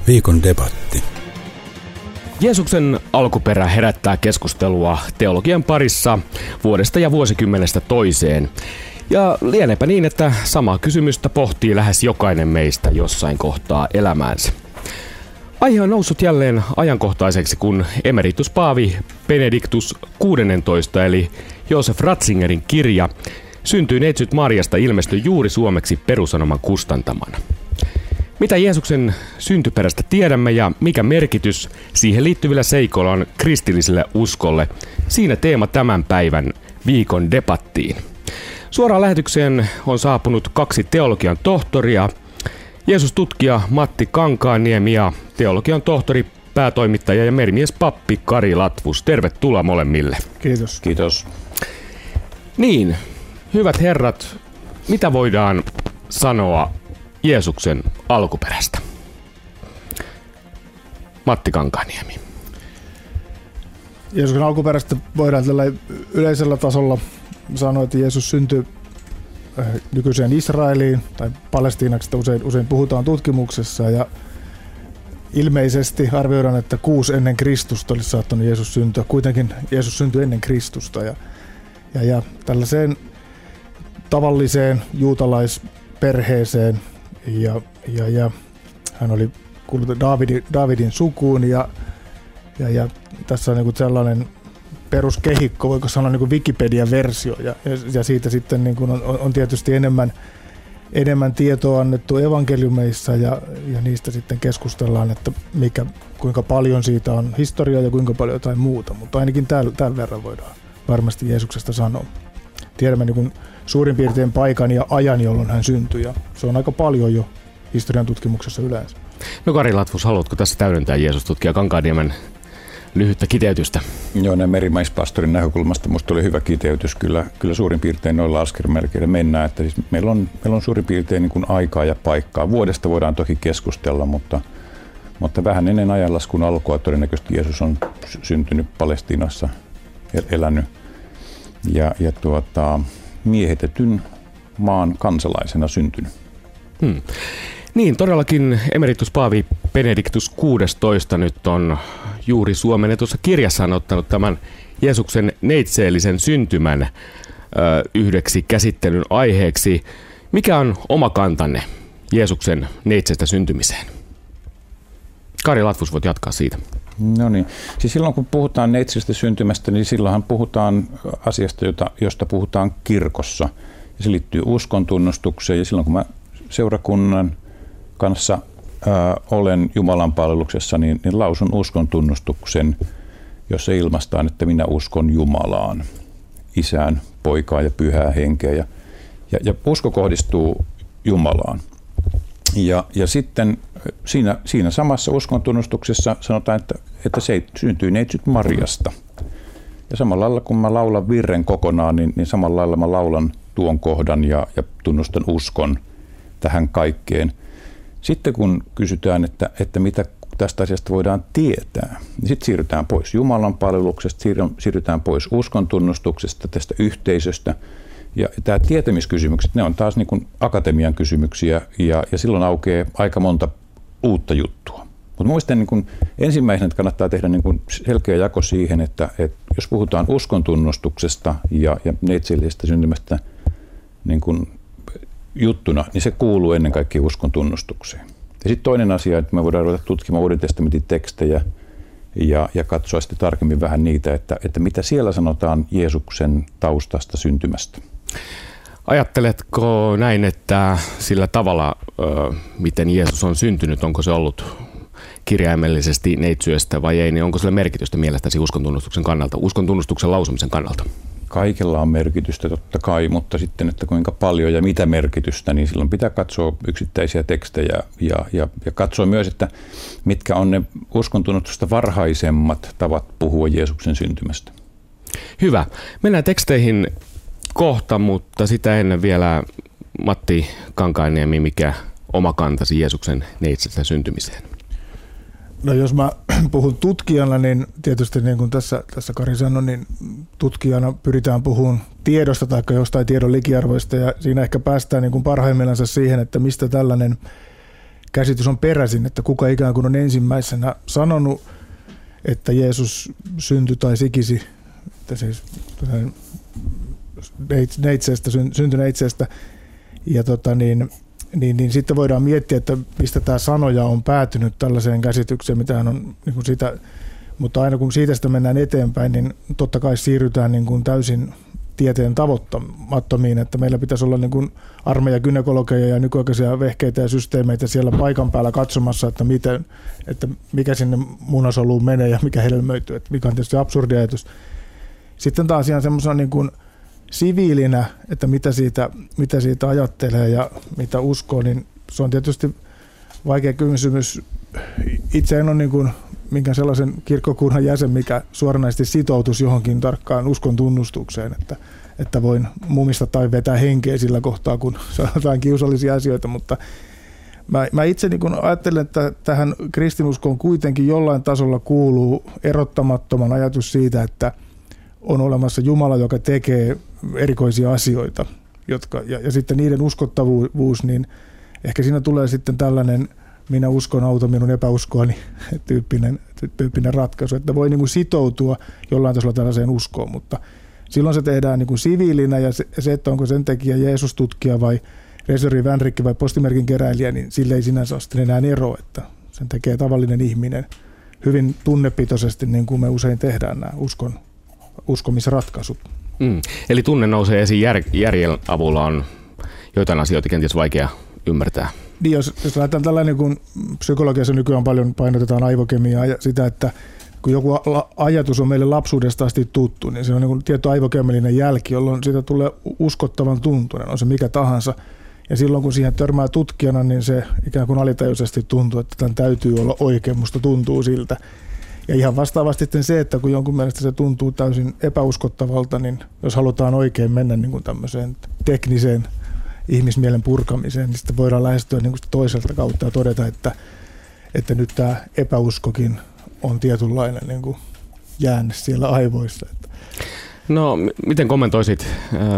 Viikon debatti. Jeesuksen alkuperä herättää keskustelua teologian parissa vuodesta ja vuosikymmenestä toiseen. Ja lienepä niin, että samaa kysymystä pohtii lähes jokainen meistä jossain kohtaa elämäänsä. Aihe on noussut jälleen ajankohtaiseksi, kun emerituspaavi Benedictus XVI eli Josef Ratzingerin kirja Syntyi neitsyt Mariasta ilmestyi juuri suomeksi Perusanoman kustantamana. Mitä Jeesuksen syntyperästä tiedämme ja mikä merkitys siihen liittyvillä seikoilla on kristilliselle uskolle? Siinä teema tämän päivän viikon debattiin. Suoraan lähetykseen on saapunut 2 teologian tohtoria, Jeesus-tutkija Matti Kankaanniemi ja teologian tohtori, päätoimittaja ja merimiespappi Kari Latvus. Tervetuloa molemmille. Kiitos. Kiitos. Niin, hyvät herrat, mitä voidaan sanoa Jeesuksen alkuperästä? Matti Kankaanniemi. Jeesuksen alkuperästä voidaan tällä yleisellä tasolla sanoa, että Jeesus syntyi nykyiseen Israeliin tai Palestiinaksi, usein puhutaan tutkimuksessa, ja ilmeisesti arvioidaan, että 6 ennen Kristusta olisi saattanut Jeesus syntyä. Kuitenkin Jeesus syntyi ennen Kristusta ja tällaiseen tavalliseen juutalaisperheeseen ja hän oli kuullut Daavidin sukuun ja tässä on niin kuin sellainen peruskehikko, voiko sanoa niin kuin Wikipedia-versio ja siitä sitten niin kuin on tietysti enemmän tietoa annettu evankeliumeissa ja niistä sitten keskustellaan, että kuinka paljon siitä on historiaa ja kuinka paljon jotain muuta, mutta ainakin tällä verran voidaan varmasti Jeesuksesta sanoa. Tiedämme niin kuin suurin piirtein paikan ja ajan, jolloin hän syntyi, ja se on aika paljon jo historian tutkimuksessa yleensä. No Kari Latvus, haluatko tässä täydentää Jeesus-tutkija Kankaanniemen lyhyttä kiteytystä? Joo, näin merimaispastorin näkökulmasta minusta oli hyvä kiteytys. Kyllä suurin piirtein noilla askelmerkeillä mennään, että siis meillä on suurin piirtein niin kuin aikaa ja paikkaa. Vuodesta voidaan toki keskustella, mutta vähän ennen ajanlaskun alkua todennäköisesti Jeesus on syntynyt Palestiinassa, elänyt ja miehitetyn maan kansalaisena syntynyt. Niin, todellakin emerituspaavi Benedictus XVI nyt on juuri suomennetussa kirjassaan ottanut tämän Jeesuksen neitseellisen syntymän yhdeksi käsittelyn aiheeksi. Mikä on oma kantanne Jeesuksen neitsestä syntymiseen? Kari Latvus, voit jatkaa siitä. No niin. Siis silloin kun puhutaan neitsestä syntymästä, niin silloinhan puhutaan asiasta, josta puhutaan kirkossa. Ja se liittyy uskontunnustukseen, ja silloin kun mä seurakunnan kanssa olen Jumalan palveluksessa, niin lausun uskontunnustuksen, jossa ilmaistaan, että minä uskon Jumalaan, Isään, Poikaan ja Pyhää Henkeä. Ja usko kohdistuu Jumalaan. Ja sitten siinä samassa uskontunnustuksessa sanotaan, että se syntyy neitsyt Mariasta. Ja samalla lailla kun mä laulan virren kokonaan, niin samalla lailla mä laulan tuon kohdan ja tunnustan uskon tähän kaikkeen. Sitten kun kysytään, että mitä tästä asiasta voidaan tietää, niin sitten siirrytään pois Jumalan palveluksesta, siirrytään pois uskontunnustuksesta, tästä yhteisöstä. Ja tämä tietämiskysymykset, ne on taas niin kuin akatemian kysymyksiä ja silloin aukeaa aika monta uutta juttua. Mutta muistan niin kuin ensimmäisenä, että kannattaa tehdä niin kuin selkeä jako siihen, että jos puhutaan uskontunnustuksesta ja neitseellisestä syntymästä niin kuin juttuna, niin se kuuluu ennen kaikkea uskontunnustukseen. Ja sitten toinen asia, että me voidaan ruveta tutkimaan Uuden testamentin tekstejä ja katsoa sitten tarkemmin vähän niitä, että mitä siellä sanotaan Jeesuksen taustasta syntymästä. Ajatteletko näin, että sillä tavalla, miten Jeesus on syntynyt, onko se ollut kirjaimellisesti neitsyöstä vai ei, niin onko sillä merkitystä mielestäsi uskontunnustuksen kannalta, uskontunnustuksen lausumisen kannalta? Kaikella on merkitystä totta kai, mutta sitten, että kuinka paljon ja mitä merkitystä, niin silloin pitää katsoa yksittäisiä tekstejä ja katsoa myös, että mitkä on ne uskontunnustusta varhaisemmat tavat puhua Jeesuksen syntymästä. Hyvä. Mennään teksteihin kohta, mutta sitä ennen vielä Matti Kankaanniemi, mikä oma kantasi Jeesuksen neitsestä syntymiseen? No jos mä puhun tutkijana, niin tietysti niin kuin tässä Kari sanoi, niin tutkijana pyritään puhumaan tiedosta tai jostain tiedon likiarvoista, ja siinä ehkä päästään niin kuin parhaimmillaan siihen, että mistä tällainen käsitys on peräisin, että kuka ikään kuin on ensimmäisenä sanonut, että Jeesus syntyi tai sikisi, että siis syntyi neitseestä. Ja niin sitten voidaan miettiä, että mistä tämä sanoja on päätynyt tällaiseen käsitykseen, mitä hän on niin kuin sitä, mutta aina kun siitä sitä mennään eteenpäin, niin totta kai siirrytään niin kuin täysin tieteen tavoittamattomiin, että meillä pitäisi olla niin kuin armeijagynekologeja ja nykyaikaisia vehkeitä ja systeemeitä siellä paikan päällä katsomassa, että mikä sinne munasoluun menee ja mikä hedelmöityy, että mikä on tietysti absurdi ajatus. Sitten taas ihan semmoisena niin kuin siviilinä, että mitä siitä ajattelee ja mitä uskoo, niin se on tietysti vaikea kysymys. Itse en ole niin kuin minkään sellaisen kirkkokunnan jäsen, mikä suoranaisesti sitoutuisi johonkin tarkkaan uskon tunnustukseen, että voin mumista tai vetää henkeä sillä kohtaa, kun sanotaan kiusallisia asioita, mutta mä itse niin kun ajattelen, että tähän kristinuskoon kuitenkin jollain tasolla kuuluu erottamattoman ajatus siitä, että on olemassa Jumala, joka tekee erikoisia asioita, ja sitten niiden uskottavuus, niin ehkä siinä tulee sitten tällainen minä uskon, auta minun epäuskoani tyyppinen ratkaisu, että voi niin kuin sitoutua jollain tasolla tällaiseen uskoon, mutta silloin se tehdään niin kuin siviilinä ja se, että onko sen tekijä Jeesus-tutkija vai Resori Vänrikki vai postimerkin keräilijä, niin sille ei sinänsä ole enää ero, että sen tekee tavallinen ihminen hyvin tunnepitoisesti, niin kuin me usein tehdään nämä uskomisratkaisut. Eli tunne nousee esiin järjen avulla, on joitain asioita kenties vaikea ymmärtää. Niin, jos lähdetään tällainen, kun psykologiassa nykyään paljon painotetaan aivokemiaa ja sitä, että kun joku ajatus on meille lapsuudesta asti tuttu, niin se on niin kuin tietty aivokemiallinen jälki, jolloin siitä tulee uskottavan tuntunen, on se mikä tahansa. Ja silloin kun siihen törmää tutkijana, niin se ikään kuin alitajuisesti tuntuu, että tämän täytyy olla oikein, musta tuntuu siltä. Ja ihan vastaavasti sitten se, että kun jonkun mielestä se tuntuu täysin epäuskottavalta, niin jos halutaan oikein mennä niin kuin tämmöiseen tekniseen ihmismielen purkamiseen, niin sitten voidaan lähestyä niin kuin toiselta kautta ja todeta, että nyt tämä epäuskokin on tietynlainen niin kuin jäänne siellä aivoissa. No, miten kommentoisit,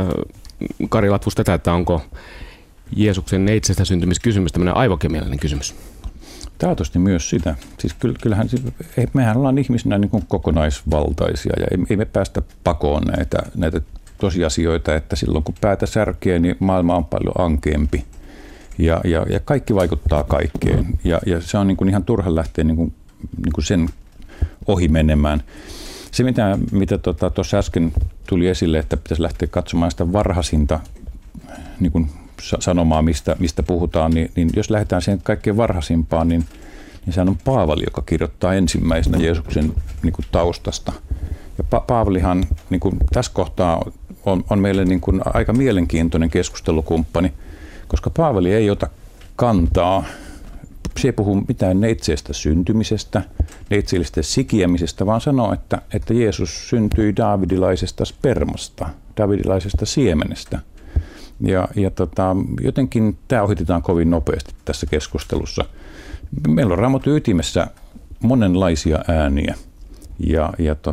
Kari Latvus, tätä, että onko Jeesuksen neitsestä syntymiskysymys tämmöinen aivokemiallinen kysymys? Taatusti myös sitä. Siis kyllähän mehän ollaan ihmisinä niin kuin kokonaisvaltaisia ja ei me päästä pakoon näitä tosiasioita, että silloin kun päätä särkee, niin maailma on paljon ankeampi ja kaikki vaikuttaa kaikkeen ja se on niin kuin ihan turha lähteä niin kuin sen ohi menemään. Se mitä tuossa äsken tuli esille, että pitäisi lähteä katsomaan sitä varhaisinta niin kuin sanomaa, mistä puhutaan, niin jos lähdetään siihen kaikkein varhaisimpaan, niin sehän on Paavali, joka kirjoittaa ensimmäisenä Jeesuksen niin kuin taustasta. Ja Paavalihan niin kuin tässä kohtaa on meille niin kuin aika mielenkiintoinen keskustelukumppani, koska Paavali ei ota kantaa, se ei puhu mitään neitseestä syntymisestä, neitseellisestä sikiämisestä, vaan sanoo, että Jeesus syntyi daavidilaisesta spermasta, daavidilaisesta siemenestä. Ja jotenkin tämä ohitetaan kovin nopeasti tässä keskustelussa. Meillä on Raamatun ytimessä monenlaisia ääniä ja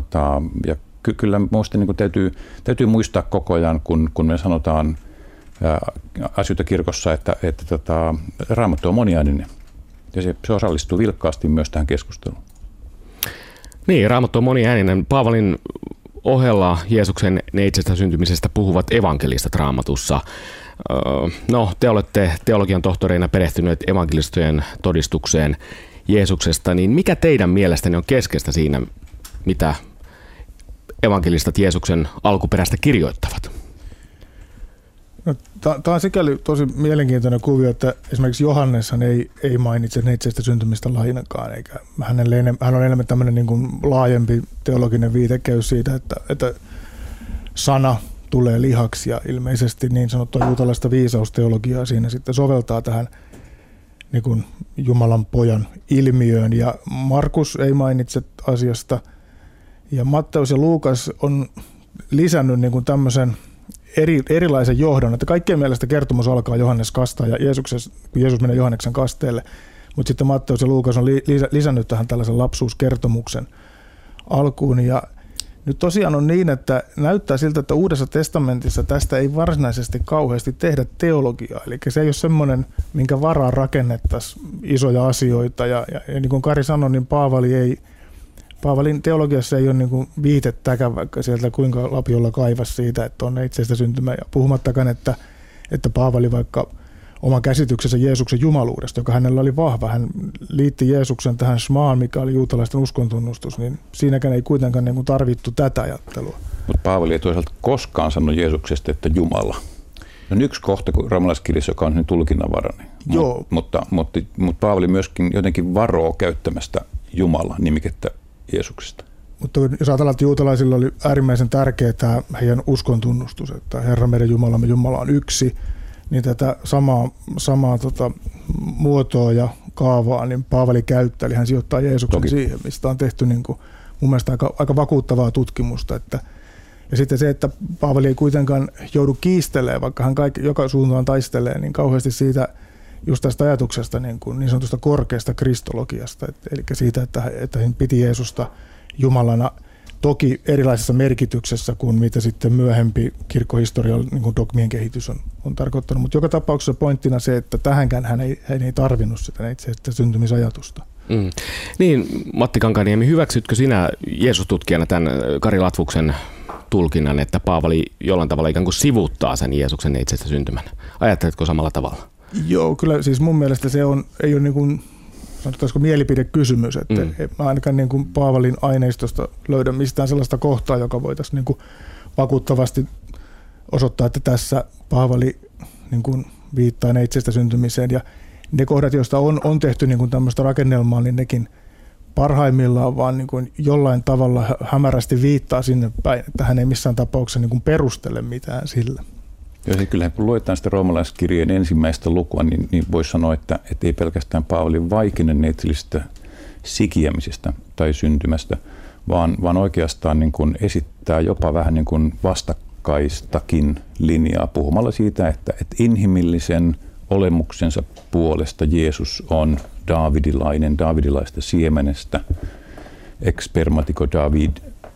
kyllä minusta niin täytyy muistaa koko ajan, kun me sanotaan asioita kirkossa, että Raamattu on moniääninen ja se osallistuu vilkkaasti myös tähän keskusteluun. Niin, Raamattu on moniääninen. Paavalin ohella Jeesuksen neitsestä syntymisestä puhuvat evankelistat Raamatussa. No, te olette teologian tohtoreina perehtyneet evankelistojen todistukseen Jeesuksesta, niin mikä teidän mielestäni on keskeistä siinä, mitä evankelistat Jeesuksen alkuperäistä kirjoittavat? No, tämä on sikäli tosi mielenkiintoinen kuvio, että esimerkiksi Johanneshan ei mainitse neitsestä syntymistä lainakaan, eikä hän on enemmän tämmöinen niin kuin laajempi teologinen viitekeys siitä, että sana tulee lihaksi ja ilmeisesti niin sanottua juutalaista viisausteologiaa siinä sitten soveltaa tähän niin kuin Jumalan pojan ilmiöön. Ja Markus ei mainitse asiasta ja Matteus ja Luukas on lisännyt niin kuin tämmöisen erilaisen johdon, että kaikkien mielestä kertomus alkaa Johannes kastaa ja Jeesus menee Johanneksen kasteelle, mutta sitten Matteus ja Luukas on lisännyt tähän tällaisen lapsuuskertomuksen alkuun ja Nyt tosiaan on niin, että näyttää siltä, että Uudessa testamentissa tästä ei varsinaisesti kauheasti tehdä teologiaa. Eli se ei ole semmoinen, minkä varaan rakennettaisiin isoja asioita. Ja niin kuin Kari sanoi, niin Paavalin teologiassa ei ole niin kuin viitettäkään vaikka sieltä kuinka lapiolla kaivasi siitä, että on itsestä syntymä. Ja puhumattakaan, että Paavali vaikka oman käsityksensä Jeesuksen jumaluudesta, joka hänellä oli vahva. Hän liitti Jeesuksen tähän shmaan, mikä oli juutalaisten uskontunnustus, niin siinäkään ei kuitenkaan niin kuin tarvittu tätä ajattelua. Mutta Paavali ei toisaalta koskaan sanonut Jeesuksesta, että Jumala. On yksi kohta roomalaiskirjassa, joka on tulkinnanvarainen. Mutta Paavali myöskin jotenkin varoo käyttämästä Jumala-nimikettä Jeesuksesta. Mutta jos ajatellaan, että juutalaisilla oli äärimmäisen tärkeää tämä heidän uskontunnustus, että Herra meidän Jumalamme, Jumala on yksi, niin tätä samaa muotoa ja kaavaa niin Paavali käyttää, eli hän sijoittaa Jeesuksen siihen, mistä on tehty niin kuin, mun mielestä aika vakuuttavaa tutkimusta. Ja sitten se, että Paavali ei kuitenkaan joudu kiistelemään, vaikka hän joka suuntaan taistelee, niin kauheasti siitä just tästä ajatuksesta niin sanotusta korkeasta kristologiasta, eli siitä, että hän piti Jeesusta Jumalana, toki erilaisessa merkityksessä kuin mitä sitten myöhempi kirkkohistorialla niin dogmien kehitys on tarkoittanut, mutta joka tapauksessa pointtina se, että tähänkään hän ei tarvinnut sitä itse syntymisajatusta. Mm. Niin, Matti Kankaaniemi, hyväksytkö sinä Jeesustutkijana tämän Kari Latvuksen tulkinnan, että Paavali jollain tavalla ikään kuin sivuuttaa sen Jeesuksen itsestä syntymän? Ajatteletko samalla tavalla? Joo, kyllä siis mun mielestä se ei ole niin kuin, sanotaanko mielipidekysymys, että mä ainakaan niin kuin Paavalin aineistosta löydä mistään sellaista kohtaa, joka voitaisiin niin kuin vakuuttavasti osoittaa, että tässä Paavali niin kuin viittaa itsestä syntymiseen. Ja ne kohdat, joista on tehty niin kuin tämmöistä rakennelmaa, niin nekin parhaimmillaan vaan niin kuin jollain tavalla hämärästi viittaa sinne päin, että hän ei missään tapauksessa niin kuin perustele mitään sillä. Joo, kyllähän kun luetaan sitä roomalaiskirjeen ensimmäistä lukua, niin voisi sanoa, että ei pelkästään Paavalin vaikinen neitsellisestä sikiämisestä tai syntymästä, vaan oikeastaan niin kuin esittää jopa vähän niin kuin vastakkaistakin linjaa puhumalla siitä, että inhimillisen olemuksensa puolesta Jeesus on daavidilaista siemenestä, ex spermatico David,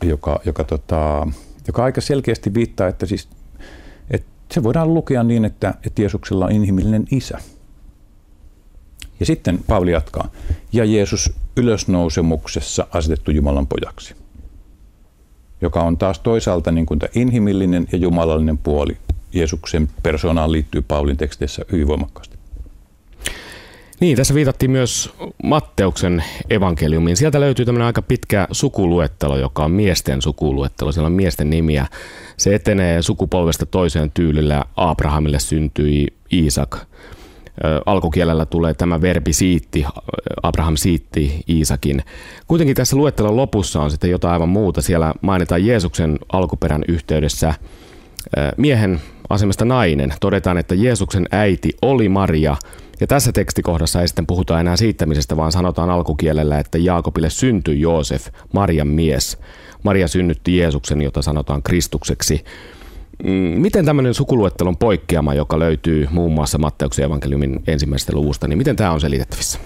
joka aika selkeästi viittaa, että siis se voidaan lukea niin, että Jeesuksella on inhimillinen isä. Ja sitten Paavali jatkaa. Ja Jeesus ylösnousemuksessa asetettu Jumalan pojaksi, joka on taas toisaalta niin kuin tämä inhimillinen ja jumalallinen puoli. Jeesuksen persoonaan liittyy Paavalin teksteissä hyvin voimakkaasti. Niin, tässä viitattiin myös Matteuksen evankeliumiin. Sieltä löytyy tämmöinen aika pitkä sukuluettelo, joka on miesten sukuluettelo. Siellä on miesten nimiä. Se etenee sukupolvesta toiseen tyylillä. Abrahamille syntyi Iisak. Alkukielellä tulee tämä verbi siitti. Abraham siitti Iisakin. Kuitenkin tässä luettelon lopussa on sitten jotain aivan muuta. Siellä mainitaan Jeesuksen alkuperän yhteydessä miehen asemasta nainen. Todetaan, että Jeesuksen äiti oli Maria. Ja tässä tekstikohdassa ei sitten puhuta enää siittämisestä, vaan sanotaan alkukielellä, että Jaakobille syntyi Joosef, Marian mies. Maria synnytti Jeesuksen, jota sanotaan Kristukseksi. Miten tämmöinen sukuluettelon poikkeama, joka löytyy muun muassa Matteuksen evankeliumin ensimmäisestä luvusta, niin miten tämä on selitettävissä?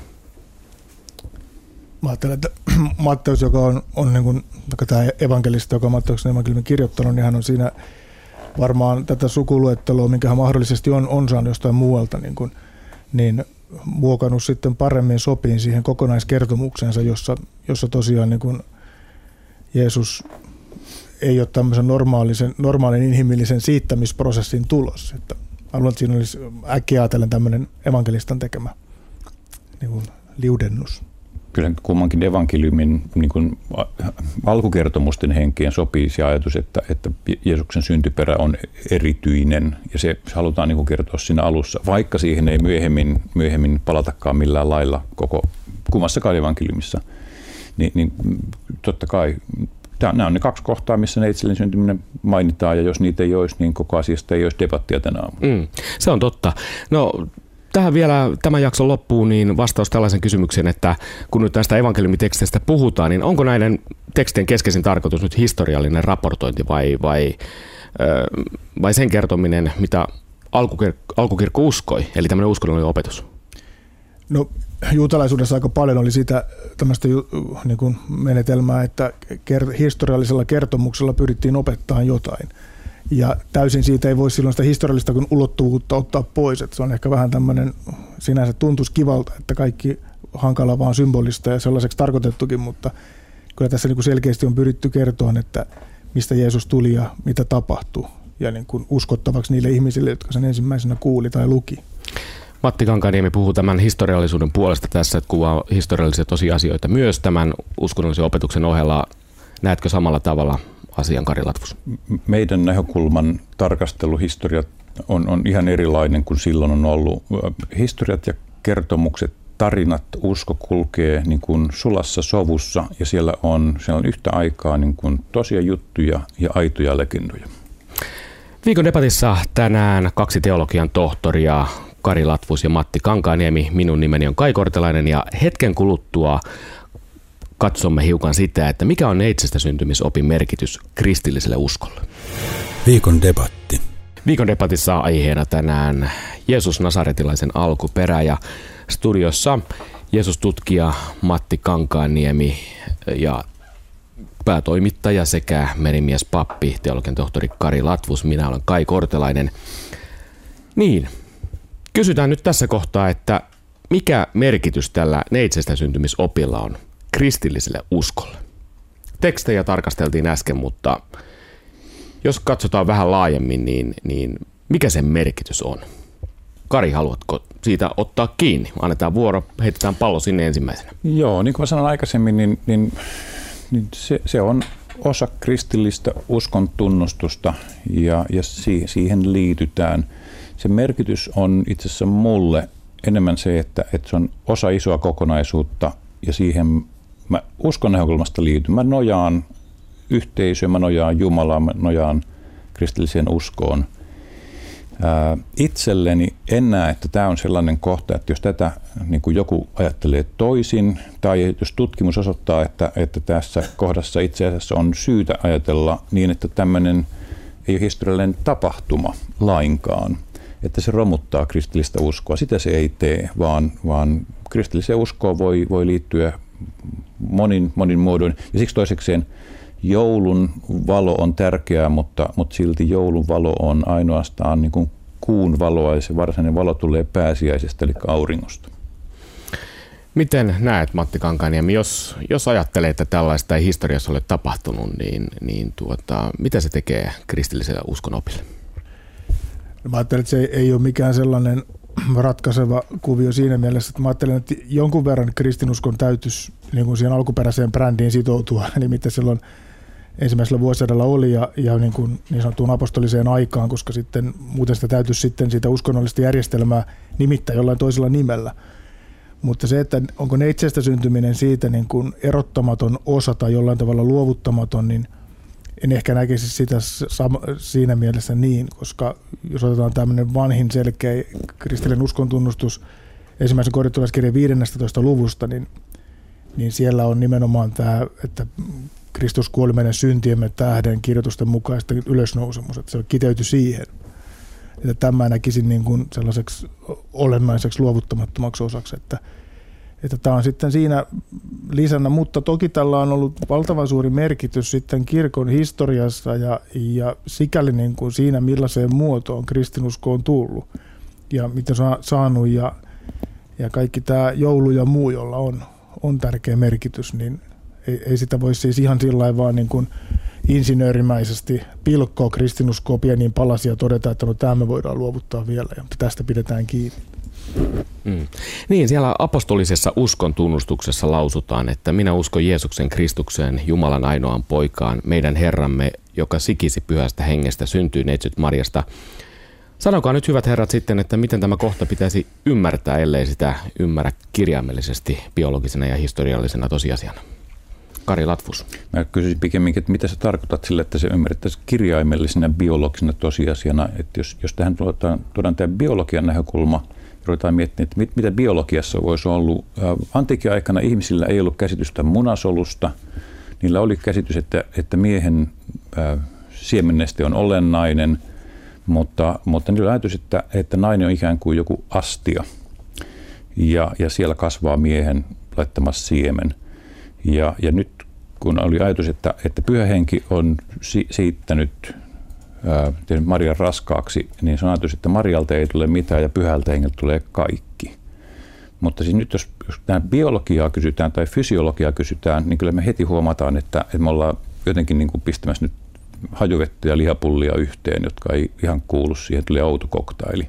Mä ajattelen, että Matteus, joka on niin kuin, tämä evankelista, joka on Matteuksen evankeliumin kirjoittanut, niin hän on siinä varmaan tätä sukuluetteloa, minkä hän mahdollisesti on saanut jostain muualta, niin muokannut sitten paremmin sopiin siihen kokonaiskertomuksensa, jossa tosiaan niin kuin Jeesus ei ole tämmöisen normaalin inhimillisen siittämisprosessin tulos. Että haluan, että siinä olisi äkkiä ajatellen tämmöinen evankelistan tekemä niin kuin liudennus. Kyllä kummankin evankeliumin niin kuin alkukertomusten henkeen sopii se ajatus, että Jeesuksen syntyperä on erityinen ja se halutaan niin kuin kertoa siinä alussa, vaikka siihen ei myöhemmin palatakaan millään lailla koko kummassakaan evankeliumissa. Niin totta kai nämä on ne kaksi kohtaa, missä neitsellinen syntyminen mainitaan, ja jos niitä ei olisi, niin koko asiasta ei olisi debattia tänä aamuna. Se on totta. No, tähän vielä tämän jakson loppuun niin vastaus tällaisen kysymykseen, että kun nyt näistä evankeliumiteksteistä puhutaan, niin onko näiden tekstien keskeisin tarkoitus nyt historiallinen raportointi vai sen kertominen, mitä alkukirkko uskoi, eli tämmöinen uskonnollinen opetus? No juutalaisuudessa aika paljon oli sitä tämmöistä niin kuin menetelmää, että historiallisella kertomuksella pyrittiin opettamaan jotain. Ja täysin siitä ei voi silloin sitä historiallista ulottuvuutta ottaa pois. Että se on ehkä vähän tämmöinen, sinänsä tuntuisi kivalta, että kaikki hankala vaan symbolista ja sellaiseksi tarkoitettukin, mutta kyllä tässä niin kuin selkeästi on pyritty kertoa, että mistä Jeesus tuli ja mitä tapahtui. Ja niin kuin uskottavaksi niille ihmisille, jotka sen ensimmäisenä kuuli tai luki. Matti Kankaaniemi puhuu tämän historiallisuuden puolesta tässä, että kuvaa historiallisia tosiasioita myös tämän uskonnollisen opetuksen ohella. Näetkö samalla tavalla asian, Kari Latvus? Meidän näkökulman tarkasteluhistoria on ihan erilainen kuin silloin on ollut. Historiat ja kertomukset, tarinat, usko kulkee niin kuin sulassa sovussa ja siellä on yhtä aikaa niin kuin tosia juttuja ja aitoja legendoja. Viikon debatissa tänään 2 teologian tohtoria, Kari Latvus ja Matti Kankaaniemi. Minun nimeni on Kai Kortelainen ja hetken kuluttua katsomme hiukan sitä, että mikä on neitsestä syntymisopin merkitys kristilliselle uskolle. Viikon debatti. Viikon debatissa aiheena tänään Jeesus Nasaretilaisen alkuperä ja studiossa Jeesus-tutkija Matti Kankaaniemi ja päätoimittaja sekä merimies pappi, teologian tohtori Kari Latvus. Minä olen Kai Kortelainen. Niin, kysytään nyt tässä kohtaa, että mikä merkitys tällä neitsestä syntymisopilla on kristilliselle uskolle? Tekstejä tarkasteltiin äsken, mutta jos katsotaan vähän laajemmin, niin mikä sen merkitys on? Kari, haluatko siitä ottaa kiinni? Annetaan vuoro, heitetään pallo sinne ensimmäisenä. Joo, niin kuin mä sanoin aikaisemmin, niin se on osa kristillistä uskon tunnustusta ja siihen liitytään. Se merkitys on itse asiassa mulle enemmän se, että se on osa isoa kokonaisuutta ja siihen mä uskon näkökulmasta liityn. Mä nojaan yhteisöön, mä nojaan Jumalaan, mä nojaan kristilliseen uskoon. Itselleni en näe, että tämä on sellainen kohta, että jos tätä niin kuin joku ajattelee toisin, tai jos tutkimus osoittaa, että tässä kohdassa itse asiassa on syytä ajatella niin, että tämmöinen ei ole historiallinen tapahtuma lainkaan, että se romuttaa kristillistä uskoa. Sitä se ei tee, vaan kristilliseen uskoon voi liittyä monin muodoin. Ja siksi toisekseen joulun valo on tärkeää, mutta silti joulun valo on ainoastaan niin kuin kuun valoa ja se varsinainen valo tulee pääsiäisestä eli auringosta. Miten näet, Matti Kankaaniemi, jos ajattelee, että tällaista ei historiassa ole tapahtunut, niin mitä se tekee kristilliselle uskonopille? Mä ajattelen, että se ei ole mikään sellainen ratkaiseva kuvio siinä mielessä, että mä ajattelen, että jonkun verran kristinuskon täytyisi niin kuin siihen alkuperäiseen brändiin sitoutua, eli mitä silloin ensimmäisellä vuosisadalla oli ja niin sanottuun apostoliseen aikaan, koska sitten muuten sitä täytyisi sitten siitä uskonnollista järjestelmää nimittää jollain toisella nimellä. Mutta se, että onko neitsestä syntyminen siitä niin kuin erottamaton osa tai jollain tavalla luovuttamaton, niin en ehkä näkisi sitä siinä mielessä niin, koska jos otetaan tämmöinen vanhin selkeä kristillinen uskontunnustus ensimmäisen korintolaiskirjan 15. luvusta, niin siellä on nimenomaan tämä, että Kristus kuoli meidän syntiemme tähden kirjoitusten mukaista ylösnousemus, että se kiteytyi siihen. Että tämä näkisin niin kuin sellaiseksi olennaiseksi luovuttamattomaksi osaksi, että tämä on sitten siinä lisänä, mutta toki tällä on ollut valtavan suuri merkitys sitten kirkon historiassa ja sikäli niin kuin siinä, millaiseen muotoon kristinusko on tullut ja miten se on saanut ja kaikki tämä joulu ja muu, jolla on tärkeä merkitys, niin ei sitä voi siis ihan sillä lailla vaan niin kuin insinöörimäisesti pilkkoa kristinuskoa pieniin palasia ja todeta, että no tämä me voidaan luovuttaa vielä ja tästä pidetään kiinni. Niin, siellä apostolisessa uskon tunnustuksessa lausutaan, että minä uskon Jeesuksen Kristukseen, Jumalan ainoaan poikaan, meidän Herramme, joka sikisi pyhästä hengestä, syntyi neitsyt Marjasta. Sanokaa nyt, hyvät herrat, sitten, että miten tämä kohta pitäisi ymmärtää, ellei sitä ymmärrä kirjaimellisesti, biologisena ja historiallisena tosiasiana. Kari Latvus. Mä kysyisin pikemminkin, että mitä sä tarkoitat sille, että se ymmärrettäisiin kirjaimellisena biologisena tosiasiana. Että jos tähän tuodaan tämä biologian näkökulma, ruvetaan miettimään, että mitä biologiassa voisi ollut. Antiikin aikana ihmisillä ei ollut käsitystä munasolusta. Niillä oli käsitys, että miehen siemenneste on olennainen, mutta niillä ajatus, että nainen on ikään kuin joku astia. ja siellä kasvaa miehen laittama siemen. Ja nyt kun oli ajatus, että Pyhä Henki on siittänyt Marian raskaaksi, niin se on ajatus, että Marialta ei tule mitään ja Pyhältä Hengeltä tulee kaikki. Mutta siis nyt jos biologiaa kysytään tai fysiologiaa kysytään, niin kyllä me heti huomataan, että me ollaan jotenkin niin kuin pistämässä nyt hajuvettä ja lihapullia yhteen, jotka ei ihan kuulu siihen, tulee outo koktaili.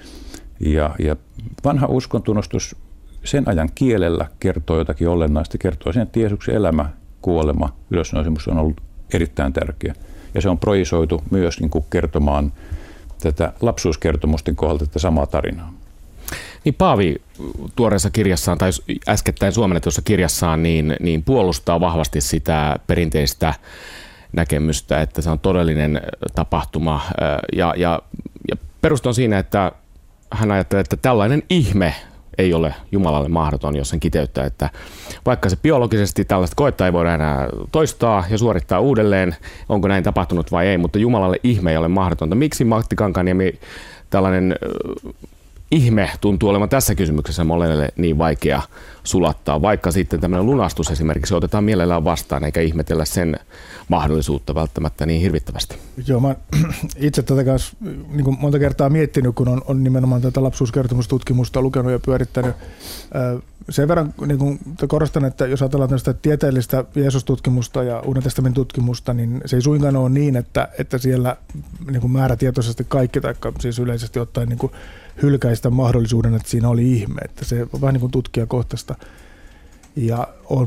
Ja vanha uskontunnustus sen ajan kielellä kertoo jotakin olennaista, kertoo sen, että Jeesuksen elämä, kuolema, ylösnousemus on ollut erittäin tärkeä. Ja se on projisoitu myös niin kuin kertomaan tätä lapsuuskertomusten kohdalta tätä samaa tarinaa. Niin Paavi tuoreessa kirjassaan tai äskettäin suomennetussa kirjassaan niin puolustaa vahvasti sitä perinteistä näkemystä, että se on todellinen tapahtuma ja perusta on siinä, että hän ajattelee, että tällainen ihme ei ole Jumalalle mahdoton, jos sen kiteyttää, että vaikka se biologisesti tällaista koetta ei voida enää toistaa ja suorittaa uudelleen, onko näin tapahtunut vai ei, mutta Jumalalle ihme ei ole mahdotonta. Miksi Matti Kankaanniemi tällainen ihme tuntuu olevan tässä kysymyksessä monelle niin vaikea sulattaa, vaikka sitten tämmöinen lunastus esimerkiksi otetaan mielellään vastaan, eikä ihmetellä sen mahdollisuutta välttämättä niin hirvittävästi. Joo, mä itse tätä kanssa niin kuin monta kertaa miettinyt, kun on nimenomaan tätä lapsuuskertomustutkimusta lukenut ja pyörittänyt. Sen verran niin kuin korostan, että jos ajatellaan tällaista tieteellistä Jeesus-tutkimusta ja Uuden testamentin tutkimusta, niin se ei suinkaan ole niin, että siellä niin kuin määrätietoisesti kaikki, tai siis yleisesti ottaen niin kuin hylkäistä mahdollisuuden, että siinä oli ihme. Että se on vähän niin kuin tutkijakohtaista. Ja on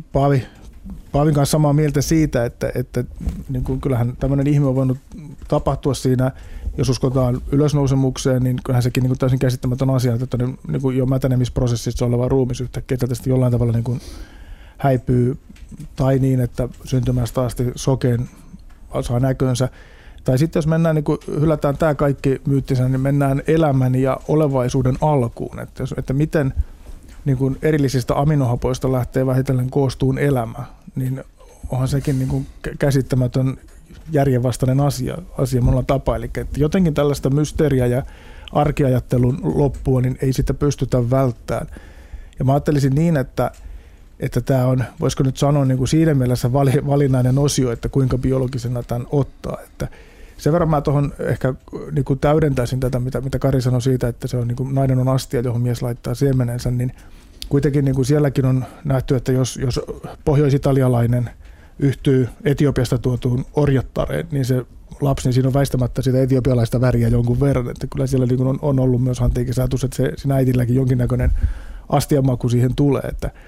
Paavin kanssa samaa mieltä siitä, että niin kuin kyllähän tämmöinen ihme on voinut tapahtua siinä, jos uskotaan ylösnousemukseen, niin kyllähän sekin niin kuin täysin käsittämätön asia, että niin kuin jo mätänemisprosessissa oleva ruumis yhtäkkiä tästä jollain tavalla niin kuin häipyy, tai niin, että syntymästä asti sokeen saa näkönsä. Tai sitten jos mennään, niin kuin hylätään tämä kaikki myyttisenä, niin mennään elämän ja olevaisuuden alkuun, että miten niin kuin erillisistä aminohapoista lähtee vähitellen koostuun elämä, niin onhan sekin niin kuin käsittämätön järjenvastainen asia monella tapaa. Eli että jotenkin tällaista mysteeriä ja arkiajattelun loppua, niin ei sitä pystytä välttämään. Ja mä ajattelisin niin, että tämä on, voisiko nyt sanoa niin kuin siinä mielessä valinnainen osio, että kuinka biologisena tämän ottaa. Että sen verran mä tuohon ehkä niin kuin täydentäisin tätä, mitä Kari sanoi siitä, että se on niin kuin nainen on astia, johon mies laittaa siemenensä, niin kuitenkin niin kuin sielläkin on nähty, että jos pohjois-italialainen yhtyy Etiopiasta tuotuun orjattareen, niin se lapsi, niin siinä on väistämättä sitä etiopialaista väriä jonkun verran. Että kyllä siellä niin kuin on ollut myös antiikin ajatus, että siinä äidilläkin jonkinnäköinen astiamaku siihen tulee.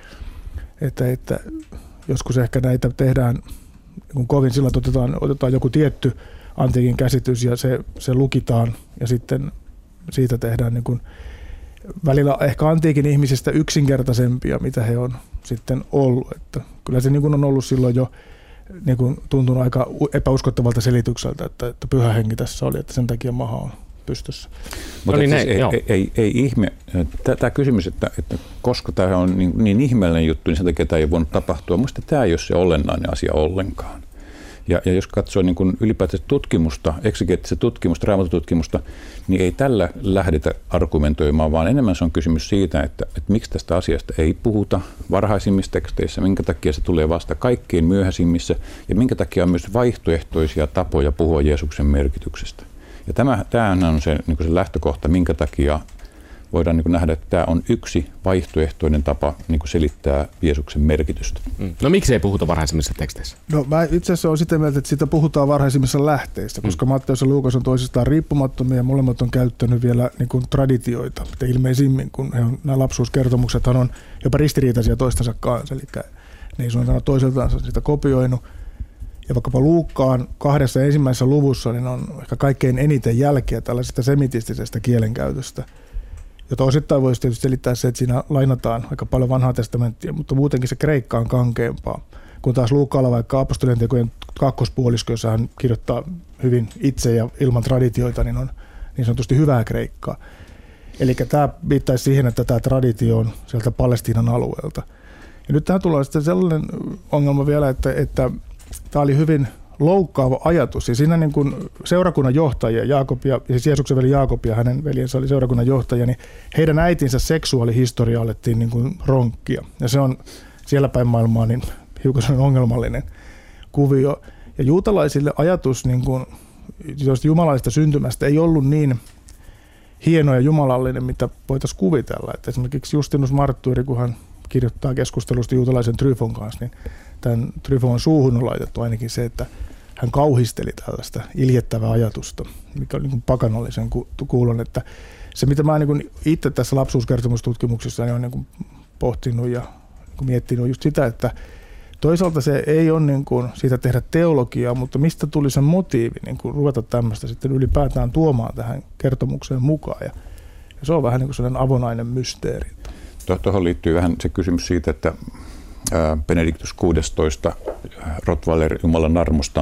Että joskus ehkä näitä tehdään niin kovin sillä, että otetaan joku tietty antiikin käsitys ja se lukitaan ja sitten siitä tehdään niin kuin välillä ehkä antiikin ihmisistä yksinkertaisempia, mitä he on sitten ollut. Että kyllä se niin kuin on ollut silloin jo niin kuin tuntunut aika epäuskottavalta selitykseltä, että Pyhä Henki tässä oli, että sen takia maha on pystyssä. Mutta siis ei ihme. Tämä kysymys, että koska tämä on niin ihmeellinen juttu, niin sen takia tämä ei voinut tapahtua. Minusta tämä ei ole se olennainen asia ollenkaan. Ja jos katsoo niin kuin ylipäätään tutkimusta, eksegeettistä tutkimusta, raamatututkimusta, niin ei tällä lähdetä argumentoimaan, vaan enemmän se on kysymys siitä, että miksi tästä asiasta ei puhuta varhaisimmissa teksteissä, minkä takia se tulee vasta kaikkein myöhäisimmissä ja minkä takia on myös vaihtoehtoisia tapoja puhua Jeesuksen merkityksestä. Ja tämähän on se, niin kuin se lähtökohta, minkä takia voidaan niin kuin nähdä, että tämä on yksi vaihtoehtoinen tapa niin kuin selittää Jeesuksen merkitystä. No miksi ei puhuta varhaisimmissa teksteissä? No mä itse asiassa olen sitä mieltä, että siitä puhutaan varhaisimmissa lähteissä, koska Matteus ja Luukas on toisistaan riippumattomia ja molemmat on käyttänyt vielä niin kuin traditioita. Että ilmeisimmin, kun nämä lapsuuskertomuksethan on jopa ristiriitaisia toistensa kanssa, eli ne ei suinkaan toiseltaan sitä kopioinut. Ja vaikkapa Luukkaan 2 ensimmäisessä luvussa niin on ehkä kaikkein eniten jälkeä tällaisesta semitistisestä kielenkäytöstä, jota osittain voisi tietysti selittää se, että siinä lainataan aika paljon vanhaa testamenttia, mutta muutenkin se kreikka on kankeampaa. Kun taas Luukkaalla vaikka apostolien tekojen kakkospuolisko, jossa hän kirjoittaa hyvin itse ja ilman traditioita, niin on niin sanotusti hyvää kreikkaa. Eli tämä viittaisi siihen, että tämä traditio on sieltä Palestiinan alueelta. Ja nyt tähän tulee sitten sellainen ongelma vielä, että tämä oli hyvin loukkaava ajatus. Ja siinä niin kuin seurakunnan johtajia, siis Jeesuksen veli Jaakob ja hänen veljensä oli seurakunnan johtaja, niin heidän äitinsä seksuaalihistoria alettiin niin kuin ronkkia. Ja se on siellä päin maailmaa niin hiukan ongelmallinen kuvio. Ja juutalaisille ajatus niin kuin jumalaisesta syntymästä ei ollut niin hieno ja jumalallinen, mitä voitaisiin kuvitella. Että esimerkiksi Justinus Marttyyri, kun hän kirjoittaa keskustelusta juutalaisen Tryfon kanssa, niin tämän Tryfon suuhun on laitettu ainakin se, että hän kauhisteli tällaista iljettävää ajatusta, mikä on niin kuin pakanallisen kuulon. Että se, mitä mä niin itse tässä lapsuuskertomustutkimuksessa niin olen niin kuin pohtinut ja niin kuin miettinyt, on just sitä, että toisaalta se ei ole niin kuin siitä tehdä teologiaa, mutta mistä tuli se motiivi niin kuin ruveta tämmöistä sitten ylipäätään tuomaan tähän kertomukseen mukaan. Ja se on vähän niin kuin sellainen avonainen mysteeri. Tuohon liittyy vähän se kysymys siitä, että Benedictus XVI Rottweiler Jumalan armosta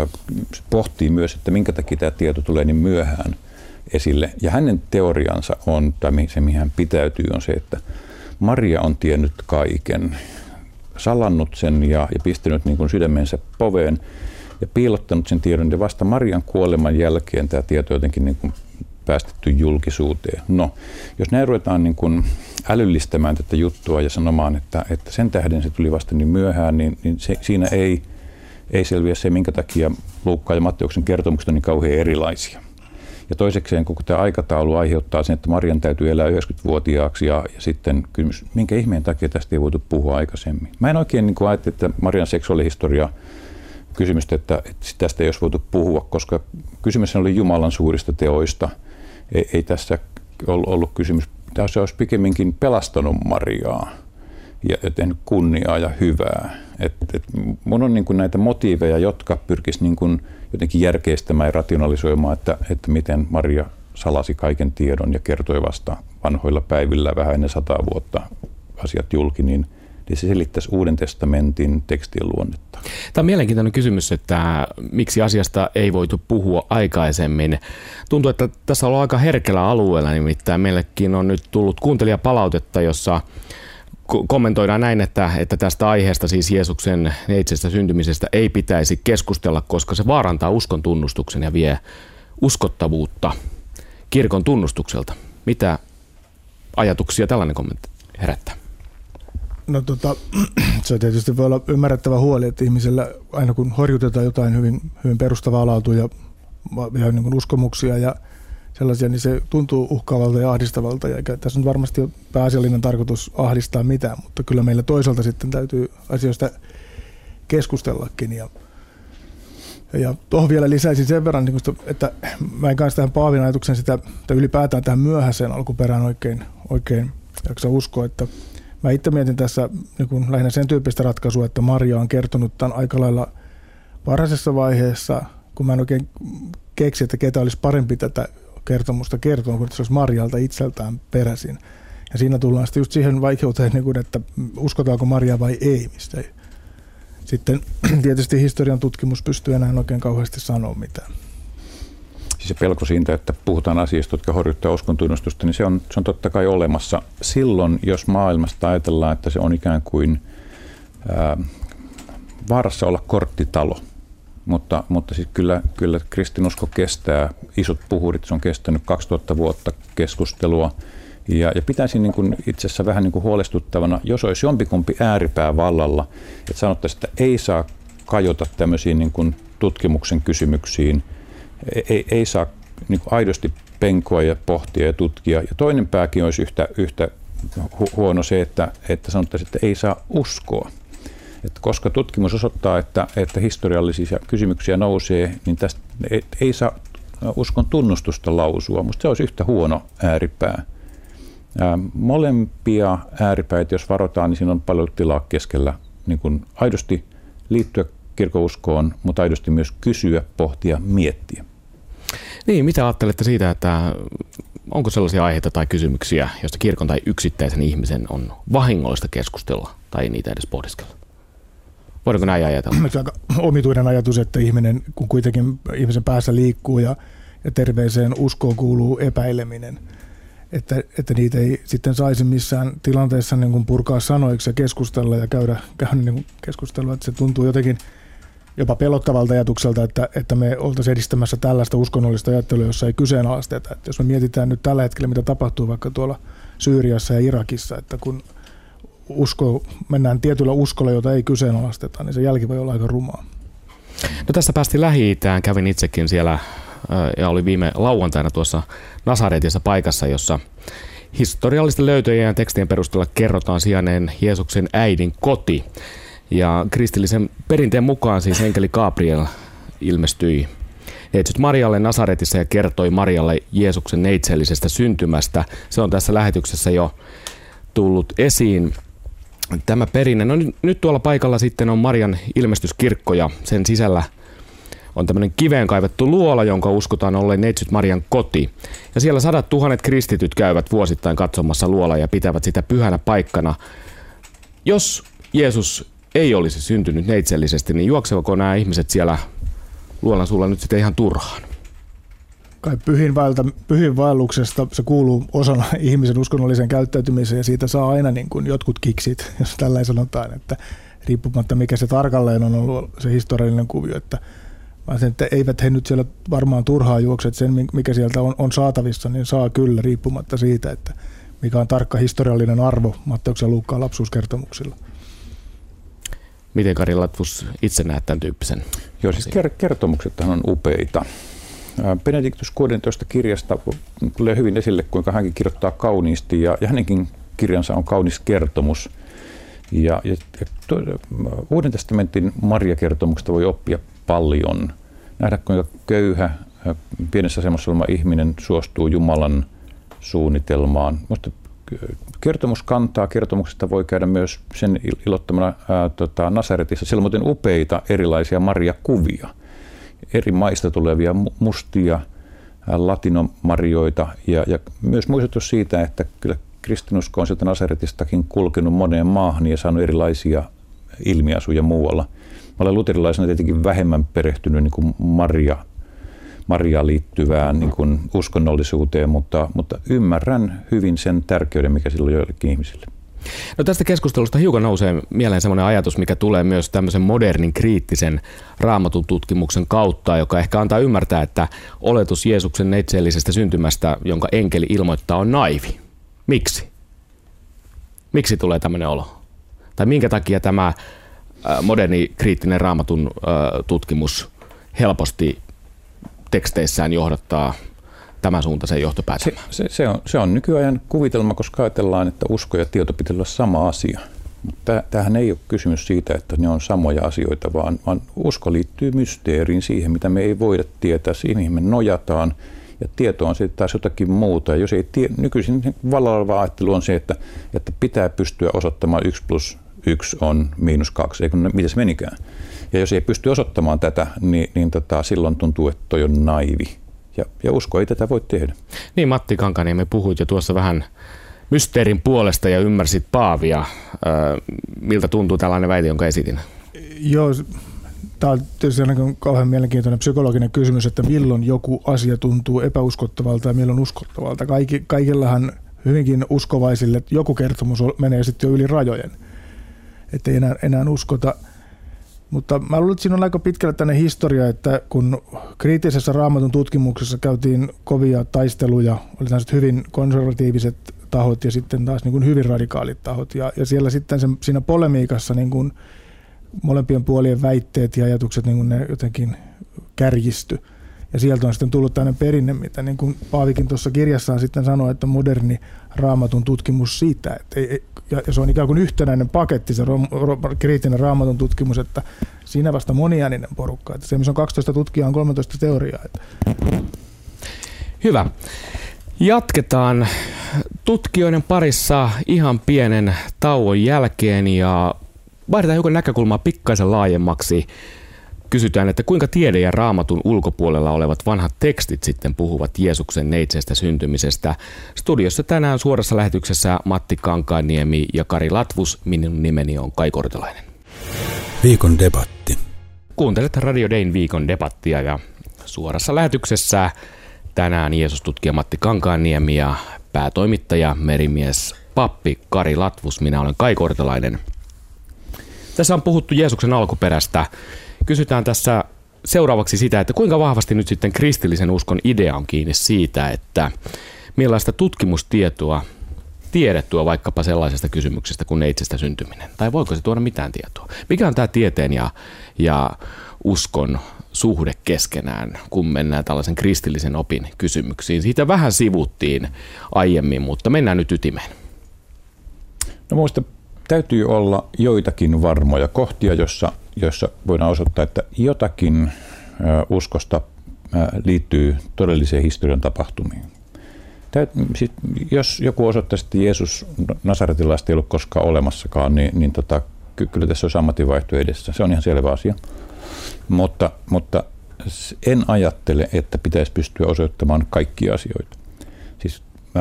pohtii myös, että minkä takia tämä tieto tulee niin myöhään esille. Ja hänen teoriansa on, tai se mihin hän pitäytyy, on se, että Maria on tiennyt kaiken, salannut sen ja pistänyt niin kuin sydämensä poveen ja piilottanut sen tiedon. Ja vasta Marian kuoleman jälkeen tämä tieto jotenkin niin kuin päästetty julkisuuteen. No, jos näin ruvetaan niin kuin älyllistämään tätä juttua ja sanomaan, että sen tähden se tuli vasta niin myöhään, niin siinä ei selviä se, minkä takia Luukkaan ja Matteuksen kertomukset on niin kauhean erilaisia. Ja toisekseen koko tämä aikataulu aiheuttaa sen, että Marian täytyy elää 90-vuotiaaksi ja sitten kysymys, minkä ihmeen takia tästä ei voitu puhua aikaisemmin. Mä en oikein niin ajattele, että Marian seksuaalihistoria kysymystä, että tästä ei olisi voitu puhua, koska kysymys oli Jumalan suurista teoista. Ei tässä ollut kysymys. Se olisi pikemminkin pelastanut Mariaa ja tehnyt kunniaa ja hyvää. Mun on niin kuin näitä motiiveja, jotka pyrkisivät niin kuin jotenkin järkeistämään ja rationalisoimaan, että miten Maria salasi kaiken tiedon ja kertoi vasta vanhoilla päivillä vähän ennen 100 vuotta asiat julki, niin se selittäisi Uuden testamentin tekstien luonnetta. Tämä on mielenkiintoinen kysymys, että miksi asiasta ei voitu puhua aikaisemmin. Tuntuu, että tässä on aika herkällä alueella, nimittäin meillekin on nyt tullut kuuntelijapalautetta, jossa kommentoidaan näin, että tästä aiheesta, siis Jeesuksen neitsestä syntymisestä, ei pitäisi keskustella, koska se vaarantaa uskon tunnustuksen ja vie uskottavuutta kirkon tunnustukselta. Mitä ajatuksia tällainen kommentti herättää? No se tietysti voi olla ymmärrettävä huoli, että ihmisellä aina kun horjutetaan jotain hyvin perustavaa laatua ja niin kuin uskomuksia ja sellaisia, niin se tuntuu uhkaavalta ja ahdistavalta. Ja tässä on varmasti pääasiallinen tarkoitus ahdistaa mitään, mutta kyllä meillä toisaalta sitten täytyy asioista keskustellakin. Ja tuohon vielä lisäisin sen verran, että mä en kanssa tähän Paavin ajatuksen sitä, että ylipäätään tähän myöhäiseen alkuperään oikein jaksa uskoa, että mä itse mietin tässä niin lähinnä sen tyyppistä ratkaisua, että Maria on kertonut tämän aika lailla varhaisessa vaiheessa, kun mä en oikein keksi, että ketä olisi parempi tätä kertomusta kertoa, kun se olisi Marialta itseltään peräisin. Ja siinä tullaan sitten just siihen vaikeuteen, että uskotaanko Maria vai ei, mistä ei. Sitten tietysti historian tutkimus pystyy enää oikein kauheasti sanoa mitään. Siis se pelko siitä, että puhutaan asioista, jotka horjuttaa uskontunnustusta, niin se on totta kai olemassa. Silloin, jos maailmasta ajatellaan, että se on ikään kuin vaarassa olla korttitalo, mutta siis kyllä kristinusko kestää isot puhurit, se on kestänyt 2000 vuotta keskustelua. Ja pitäisi niin kuin itse asiassa vähän niin kuin huolestuttavana, jos olisi jompikumpi ääripää vallalla, että sanottaisiin, että ei saa kajota tämmöisiin niin kuin tutkimuksen kysymyksiin, ei saa niin kuin aidosti penkoa ja pohtia ja tutkia. Ja toinen pääkin olisi yhtä huono se, että sanottaisiin, että ei saa uskoa. Että koska tutkimus osoittaa, että historiallisia kysymyksiä nousee, niin tästä ei saa uskon tunnustusta lausua. Musta se olisi yhtä huono ääripää. Molempia ääripäitä, jos varotaan, niin siinä on paljon tilaa keskellä niin kuin aidosti liittyä kirkouskoon, mutta aidosti myös kysyä, pohtia, miettiä. Niin, mitä ajattelette siitä, että onko sellaisia aiheita tai kysymyksiä, joista kirkon tai yksittäisen ihmisen on vahingollista keskustella tai niitä edes pohdiskella? Voidaanko näin ajatella? Se on aika omituinen ajatus, että ihminen, kun kuitenkin ihmisen päässä liikkuu ja terveeseen uskoon kuuluu epäileminen, että niitä ei sitten saisi missään tilanteessa niin kuin purkaa sanoiksi ja keskustella ja käydä niin kuin keskustelua, että se tuntuu jotenkin jopa pelottavalta ajatukselta, että me oltaisiin edistämässä tällaista uskonnollista ajattelua, jossa ei kyseenalaisteta. Että jos me mietitään nyt tällä hetkellä, mitä tapahtuu vaikka tuolla Syyriassa ja Irakissa, että kun mennään tietyllä uskolla, jota ei kyseenalaisteta, niin se jälki voi olla aika rumaa. No tässä päästiin Lähi-Itään, kävin itsekin siellä ja oli viime lauantaina tuossa Nasaretissa paikassa, jossa historiallisten löytöjen ja tekstien perusteella kerrotaan sijainneen Jeesuksen äidin koti. Ja kristillisen perinteen mukaan siis enkeli Gabriel ilmestyi neitsyt Marialle Nasaretissa ja kertoi Marialle Jeesuksen neitsellisestä syntymästä. Se on tässä lähetyksessä jo tullut esiin. Tämä perinne. No nyt tuolla paikalla sitten on Marian ilmestyskirkko ja sen sisällä on tämmöinen kiveen kaivettu luola, jonka uskotaan olleen neitsyt Marian koti. Ja siellä 100 000 kristityt käyvät vuosittain katsomassa luolaa ja pitävät sitä pyhänä paikkana. Jos Jeesus ei olisi syntynyt neitsellisesti, niin juoksevako nämä ihmiset siellä luolan suulla nyt sitten ihan turhaan? Kai pyhinvaelluksesta se kuuluu osana ihmisen uskonnolliseen käyttäytymiseen ja siitä saa aina niin kuin jotkut kiksit, jos tällä sanotaan, että riippumatta mikä se tarkalleen on ollut se historiallinen kuvio, että eivät he nyt siellä varmaan turhaa juokse, että sen mikä sieltä on saatavissa, niin saa kyllä riippumatta siitä, että mikä on tarkka historiallinen arvo Matteuksen ja Luukkaan lapsuuskertomuksilla. Miten Kari Latvus itse näet tämän tyyppisen? Joo, siis kertomuksethan on upeita. Benedictus 16 kirjasta tulee hyvin esille, kuinka hänkin kirjoittaa kauniisti ja hänenkin kirjansa on kaunis kertomus. Ja Uuden testamentin Maria-kertomuksesta voi oppia paljon. Nähdä, kuinka köyhä, pienessä asemassa oleva ihminen suostuu Jumalan suunnitelmaan. Minusta kertomus kantaa. Kertomuksesta voi käydä myös sen ilottamana Nasaretissa. Siellä on muuten upeita erilaisia Maria-kuvia. Eri maista tulevia mustia latinomarjoita ja myös muistutus siitä, että kyllä kristinusko on sieltä Nasaretistakin kulkenut moneen maahan ja saanut erilaisia ilmiasuja muualla. Mä olen luterilaisena tietenkin vähemmän perehtynyt niin kuin Mariaan liittyvään niin kuin uskonnollisuuteen, mutta ymmärrän hyvin sen tärkeyden, mikä sillä on joillekin ihmisille. No tästä keskustelusta hiukan nousee mieleen semmoinen ajatus, mikä tulee myös tämmöisen modernin kriittisen raamatun tutkimuksen kautta, joka ehkä antaa ymmärtää, että oletus Jeesuksen neitseellisestä syntymästä, jonka enkeli ilmoittaa, on naivi. Miksi? Miksi tulee tämmöinen olo? Tai minkä takia tämä moderni kriittinen raamatun tutkimus helposti teksteissään johdattaa tämän suuntaisen johtopäätelmään? Se on nykyajan kuvitelma, koska ajatellaan, että usko ja tieto pitää olla sama asia. Tämähän ei ole kysymys siitä, että ne on samoja asioita, vaan usko liittyy mysteeriin, siihen mitä me ei voida tietää, siihen mihin me nojataan. Ja tieto on sitten taas jotakin muuta. Ja jos ei nykyisin vallalla oleva ajattelu on se, että pitää pystyä osoittamaan 1+1 on -2, eikö miten se menikään. Ja jos ei pysty osoittamaan tätä, niin silloin tuntuu, että toi on naivi. Ja usko ei tätä voi tehdä. Niin, Matti Kankaniemi, puhuit jo tuossa vähän mysteerin puolesta ja ymmärsit Paavia. Miltä tuntuu tällainen väite, jonka esitin? Joo, tämä on tietysti kauhean mielenkiintoinen psykologinen kysymys, että milloin joku asia tuntuu epäuskottavalta ja milloin uskottavalta. Kaikillahan hyvinkin uskovaisille joku kertomus menee sitten jo yli rajojen, ettei enää uskota. Mutta mä luulen, että siinä on aika pitkälle tänne historia, että kun kriittisessä raamatun tutkimuksessa käytiin kovia taisteluja, oli tällaiset hyvin konservatiiviset tahot ja sitten taas niin kuin hyvin radikaalit tahot. Ja siellä sitten siinä polemiikassa niin kuin molempien puolien väitteet ja ajatukset niin kuin ne jotenkin kärjisty. Ja sieltä on sitten tullut tämmöinen perinne, mitä niin kuin Paavikin tuossa kirjassaan sitten sanoi, että moderni raamatun tutkimus siitä, että ja se on ikään kuin yhtenäinen paketti, se kriittinen raamatun tutkimus, että siinä vasta moniääninen porukka. Että se, missä on 12 tutkijaa, on 13 teoriaa. Hyvä. Jatketaan tutkijoiden parissa ihan pienen tauon jälkeen ja vaihdetaan hiukan näkökulmaa pikkaisen laajemmaksi. Kysytään, että kuinka tiede ja raamatun ulkopuolella olevat vanhat tekstit sitten puhuvat Jeesuksen neitsestä syntymisestä. Studiossa tänään suorassa lähetyksessä Matti Kankaanniemi ja Kari Latvus. Minun nimeni on Kai Kortelainen. Viikon debatti. Kuuntelet Radio Dayn viikon debattia ja suorassa lähetyksessä tänään Jeesus-tutkija Matti Kankaanniemi ja päätoimittaja, merimies, pappi Kari Latvus. Minä olen Kai Kortelainen. Tässä on puhuttu Jeesuksen alkuperästä, kysytään tässä seuraavaksi sitä, että kuinka vahvasti nyt sitten kristillisen uskon idea on kiinni siitä, että millaista tutkimustietoa tiede tuo vaikkapa sellaisesta kysymyksestä kuin neitsestä syntyminen? Tai voiko se tuoda mitään tietoa? Mikä on tämä tieteen ja uskon suhde keskenään, kun mennään tällaisen kristillisen opin kysymyksiin? Siitä vähän sivuttiin aiemmin, mutta mennään nyt ytimeen. No muista täytyy olla joitakin varmoja kohtia, joissa voidaan osoittaa, että jotakin uskosta liittyy todelliseen historian tapahtumiin. Jos joku osoittaisi, että Jeesus Nasaretilaista ei ollut koskaan olemassakaan, niin kyllä tässä olisi ammatinvaihto edessä. Se on ihan selvä asia. Mutta en ajattele, että pitäisi pystyä osoittamaan kaikkia asioita. Siis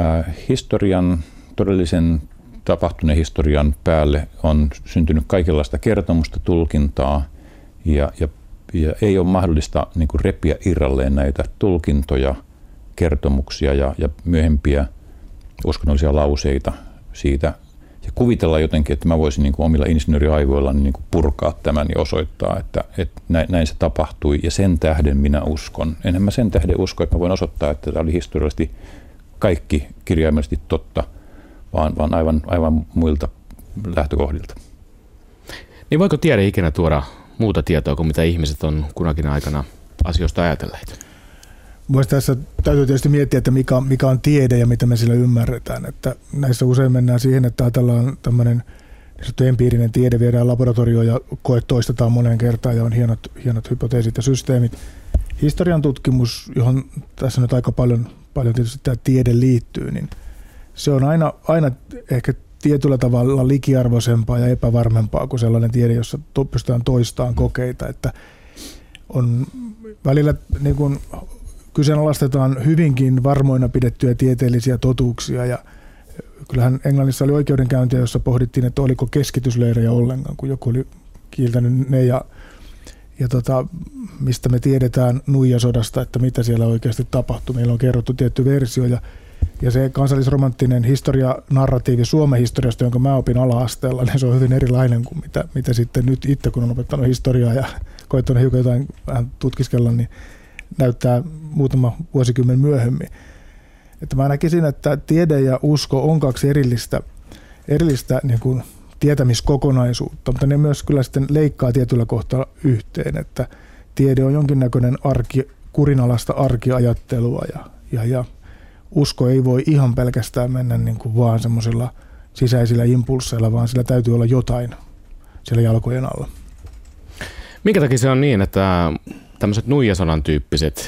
todellisen tapahtuneen historian päälle on syntynyt kaikenlaista kertomusta, tulkintaa ja ei ole mahdollista niin kuin repiä irralleen näitä tulkintoja, kertomuksia ja myöhempiä uskonnollisia lauseita siitä ja kuvitella jotenkin, että mä voisin niin kuin omilla insinööriaivoillani niin kuin purkaa tämän ja osoittaa, että näin se tapahtui ja sen tähden minä uskon. Enhän mä sen tähden usko, että mä voin osoittaa, että tämä oli historiallisesti kaikki kirjaimellisesti totta, vaan aivan muilta lähtökohdilta. Niin voiko tiede ikinä tuoda muuta tietoa kuin mitä ihmiset on kunakin aikana asioista ajatelleet? Mielestäni tässä täytyy tietysti miettiä, että mikä on tiede ja mitä me sillä ymmärretään. Että näissä usein mennään siihen, että ajatellaan tämmöinen empiirinen tiede, viedään laboratorioon ja toistetaan moneen kertaan ja on hienot hypoteesit ja systeemit. Historian tutkimus, johon tässä nyt aika paljon tietysti tämä tiede liittyy, niin se on aina ehkä tietyllä tavalla likiarvoisempaa ja epävarmempaa kuin sellainen tiede, jossa pystytään toistamaan kokeita. Että on välillä niin kuin kyseenalaistetaan hyvinkin varmoina pidettyjä tieteellisiä totuuksia ja kyllähän Englannissa oli oikeudenkäyntiä, jossa pohdittiin, että oliko keskitysleirejä ollenkaan, kun joku oli kiiltänyt ne ja mistä me tiedetään nuijasodasta, että mitä siellä oikeasti tapahtui. Meillä on kerrottu tietty versio ja se kansallisromanttinen historianarratiivi Suomen historiasta, jonka mä opin ala-asteella, niin se on hyvin erilainen kuin mitä sitten nyt itse, kun on opettanut historiaa ja koittanut hiukan jotain vähän tutkiskella, niin näyttää muutama vuosikymmen myöhemmin. Että mä näkisin, että tiede ja usko on kaksi erillistä niin kuin tietämiskokonaisuutta, mutta ne myös kyllä sitten leikkaa tietyllä kohtaa yhteen, että tiede on jonkinnäköinen kurinalaista arkiajattelua ja usko ei voi ihan pelkästään mennä niin kuin vaan semmoisilla sisäisillä impulseilla, vaan sillä täytyy olla jotain siellä jalkojen alla. Minkä takia se on niin, että tämmöiset nuijasodan tyyppiset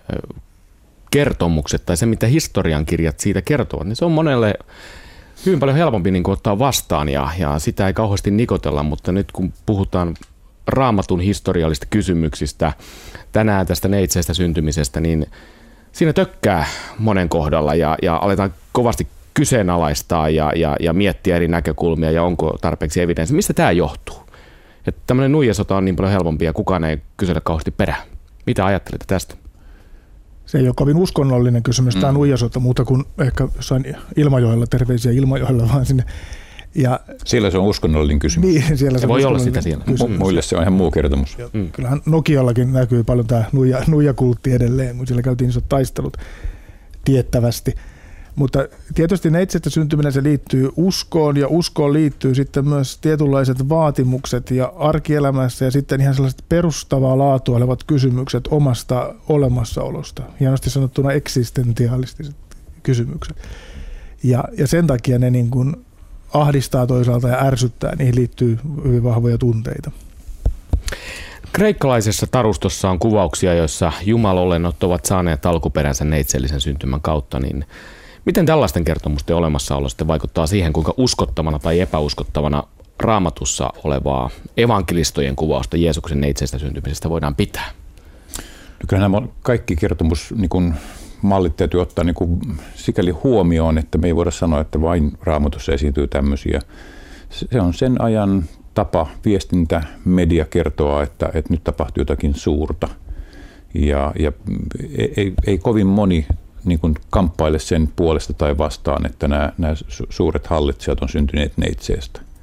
kertomukset tai se, mitä historiankirjat siitä kertovat, niin se on monelle hyvin paljon helpompi niin kuin ottaa vastaan ja sitä ei kauheasti nikotella, mutta nyt kun puhutaan Raamatun historiallisista kysymyksistä, tänään tästä neitseestä syntymisestä, niin siinä tökkää monen kohdalla ja aletaan kovasti kyseenalaistaa ja miettiä eri näkökulmia ja onko tarpeeksi evidenssiä. Mistä tämä johtuu? Että tämmöinen nuijasota on niin paljon helpompi ja kukaan ei kysellä kauheasti perään. Mitä ajattelette tästä? Se ei ole kovin uskonnollinen kysymys, tämä nuijasota, muuta kuin ehkä jossain Ilmajoella, terveisiä Ilmajoella vaan sinne. Ja siellä se on uskonnollinen kysymys. Niin, siellä se voi olla sitä siellä. Muille se on ihan muu kertomus. Kyllähän Nokiallakin näkyy paljon tämä nuijakultti edelleen, kun siellä käytiin isot taistelut tiettävästi. Mutta tietysti neitsestä syntyminen se liittyy uskoon ja uskoon liittyy sitten myös tietynlaiset vaatimukset ja arkielämässä ja sitten ihan sellaiset perustavaa laatua olevat kysymykset omasta olemassaolosta. Hienosti sanottuna eksistentialistiset kysymykset. Ja sen takia ne niin kuin ahdistaa toisaalta ja ärsyttää, niihin liittyy hyvin vahvoja tunteita. Kreikkalaisessa tarustossa on kuvauksia, joissa jumalolennot ovat saaneet alkuperänsä neitsellisen syntymän kautta, niin miten tällaisten kertomusten olemassaolo sitten vaikuttaa siihen, kuinka uskottavana tai epäuskottavana Raamatussa olevaa evankelistojen kuvausta Jeesuksen neitseestä syntymisestä voidaan pitää? Kyllähän nämä kaikki kertomusmallit täytyy ottaa sikäli huomioon, että me ei voida sanoa, että vain Raamatussa esiintyy tämmöisiä. Se on sen ajan tapa, viestintä, media kertoa, että nyt tapahtuu jotakin suurta. Ja ei kovin moni kamppaile sen puolesta tai vastaan, että nämä suuret hallitsijat on syntyneet neitseestä.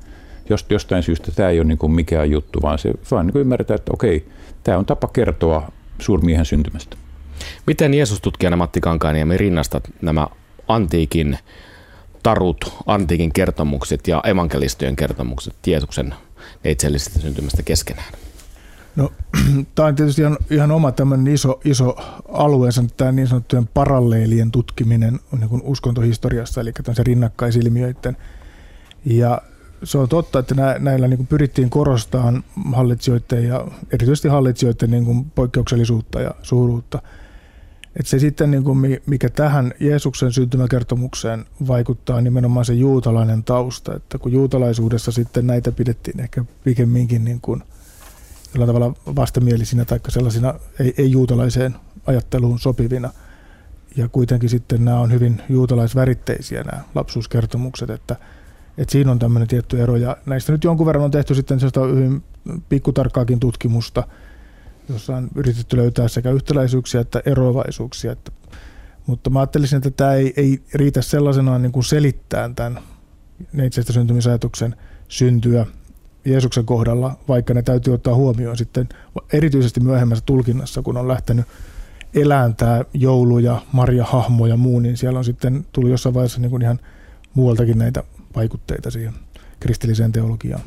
jostain syystä tämä ei ole niin kuin mikään juttu, vaan se vaan niin kuin ymmärretään, että okei, tämä on tapa kertoa suurmiehen syntymästä. Miten Jeesus-tutkijana Matti Kankaaniemi rinnastat nämä antiikin tarut, antiikin kertomukset ja evankelistojen kertomukset Jeesuksen neitsellisestä syntymästä keskenään? No, tämä on tietysti ihan oma tämmöinen iso alueensa, tämä niin sanottujen paralleelien tutkiminen on niin kuin uskontohistoriassa, eli tämmöisen rinnakkaisilmiöiden. Ja se on totta, että näillä niin kuin pyrittiin korostamaan hallitsijoiden ja erityisesti hallitsijoiden niin kuin poikkeuksellisuutta ja suuruutta. Että se sitten, niin kuin mikä tähän Jeesuksen syntymäkertomukseen vaikuttaa, nimenomaan se juutalainen tausta. Että kun juutalaisuudessa sitten näitä pidettiin ehkä pikemminkin niin kuin jollain tavalla vastamielisinä tai sellaisina ei-juutalaiseen ajatteluun sopivina. Ja kuitenkin sitten nämä on hyvin juutalaisväritteisiä nämä lapsuuskertomukset, että siinä on tämmöinen tietty ero. Ja näistä nyt jonkun verran on tehty sitten sellaista hyvin pikkutarkkaakin tutkimusta, jossa on yritetty löytää sekä yhtäläisyyksiä että eroavaisuuksia. Mutta mä ajattelisin, että tämä ei riitä sellaisenaan niin kuin selittämään tämän neitsestä syntymisajatuksen syntyä Jeesuksen kohdalla, vaikka ne täytyy ottaa huomioon sitten erityisesti myöhemmässä tulkinnassa, kun on lähtenyt elämään tämä joulu ja Maria hahmo ja muu, niin siellä on sitten tullut jossain vaiheessa niin kuin ihan muualtakin näitä vaikutteita siihen kristilliseen teologiaan.